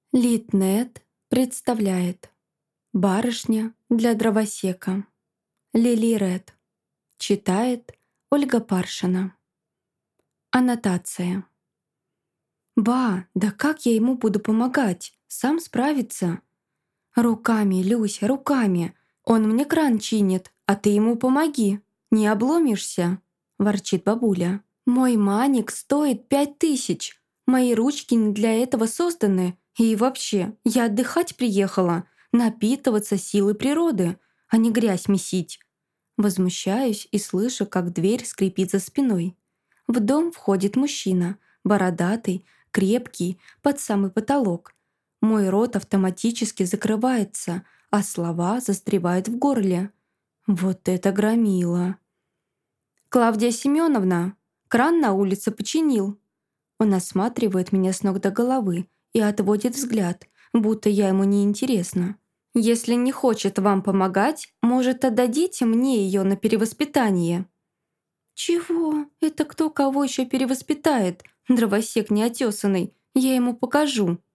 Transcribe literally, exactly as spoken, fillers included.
Литнет представляет «Барышня для дровосека». Лили Ред. Читает Ольга Паршина. Аннотация. «Ба, да как я ему буду помогать? Сам справится». «Руками, Люся, руками. Он мне кран чинит, а ты ему помоги. Не обломишься», — ворчит бабуля. «Мой маник стоит пять тысяч. Мои ручки не для этого созданы. И вообще, я отдыхать приехала, напитываться силой природы, а не грязь месить». Возмущаюсь и слышу, как дверь скрипит за спиной. В дом входит мужчина, бородатый, крепкий, под самый потолок. Мой рот автоматически закрывается, а слова застревают в горле. Вот это громило. «Клавдия Семеновна, кран на улице починил». Он осматривает меня с ног до головы и отводит взгляд, будто я ему не интересна. «Если не хочет вам помогать, может, отдадите мне ее на перевоспитание». «Чего? Это кто кого еще перевоспитает? Дровосек неотесанный. Я ему покажу».